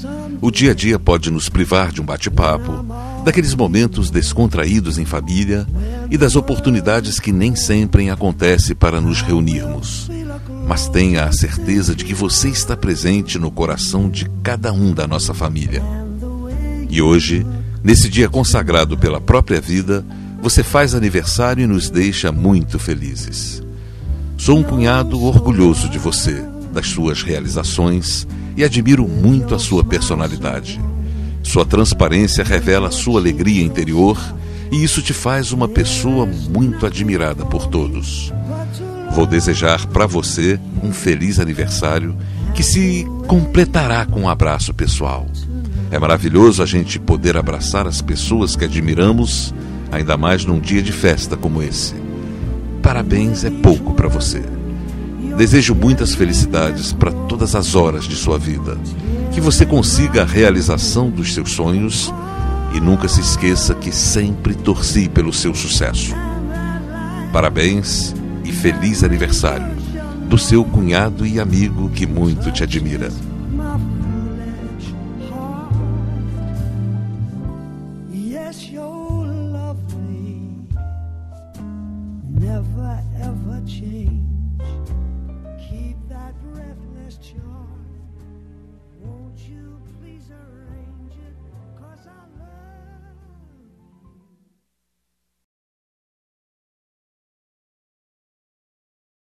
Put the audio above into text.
O dia a dia pode nos privar de um bate-papo, daqueles momentos descontraídos em família e das oportunidades que nem sempre acontecem para nos reunirmos. Mas tenha a certeza de que você está presente no coração de cada um da nossa família. E hoje, nesse dia consagrado pela própria vida, você faz aniversário e nos deixa muito felizes. Sou um cunhado orgulhoso de você, das suas realizações, e admiro muito a sua personalidade. Sua transparência revela sua alegria interior e isso te faz uma pessoa muito admirada por todos. Vou desejar para você um feliz aniversário que se completará com um abraço pessoal. É maravilhoso a gente poder abraçar as pessoas que admiramos, ainda mais num dia de festa como esse. Parabéns é pouco para você. Desejo muitas felicidades para todas as horas de sua vida. Que você consiga a realização dos seus sonhos e nunca se esqueça que sempre torci pelo seu sucesso. Parabéns e feliz aniversário do seu cunhado e amigo que muito te admira. Never ever change. Keep that breathless charm. Won't you please arrange it?